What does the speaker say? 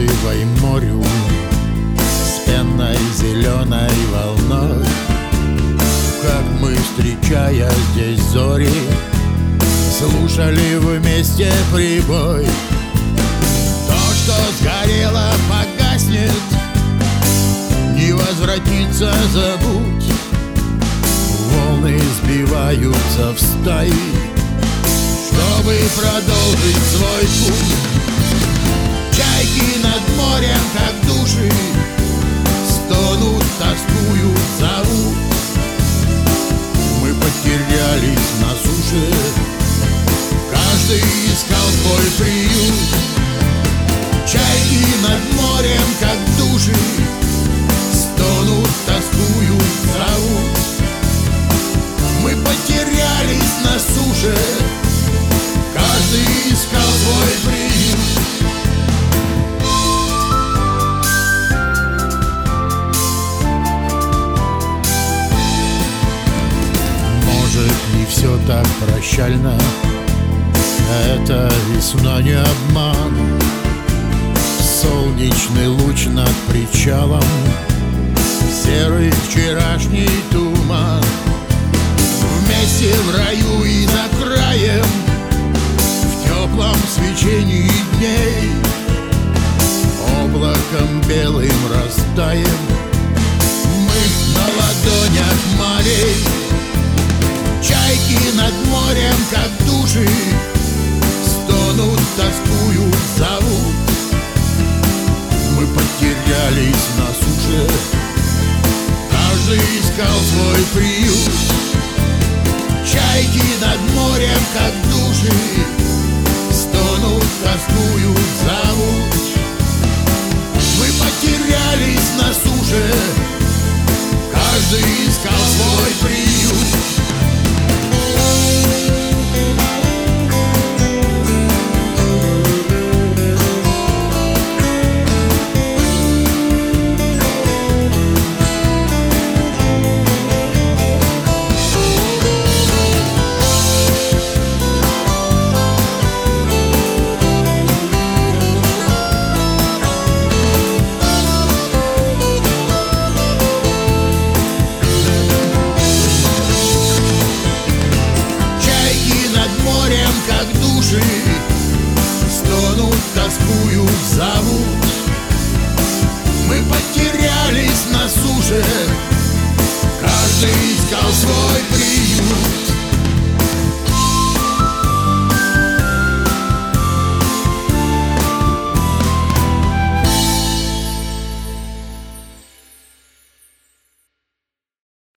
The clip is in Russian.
отзывай морю с пенной зеленой волной. Как мы, встречая здесь зори, слушали вместе прибой. То, что сгорело, погаснет, не возвратится, забудь. Волны сбиваются в стаи, чтобы продолжить свой путь. Чайки над морем, как души, стонут, тоскуют, зовут. Мы потерялись на суше, каждый искал свой приют. Чайки над морем, как души, стонут, тоскуют, зовут. Мы потерялись на суше, каждый искал свой приют. Может, не все так прощально, эта весна не обман. Солнечный луч над причалом, серый вчерашний туман. Вместе в раю и за краем, в теплом свечении дней, облаком белым растаем мы на ладонях морей. Чайки над морем, как души, стонут, тоскуют, зовут. Мы потерялись на суше, каждый искал свой приют. Чайки над морем, как души, стонут, тоскуют, зовут. Мы потерялись на суше, каждый искал свой приют. Стонут, тоскуют, зовут. Мы потерялись на суше, каждый искал свой приют.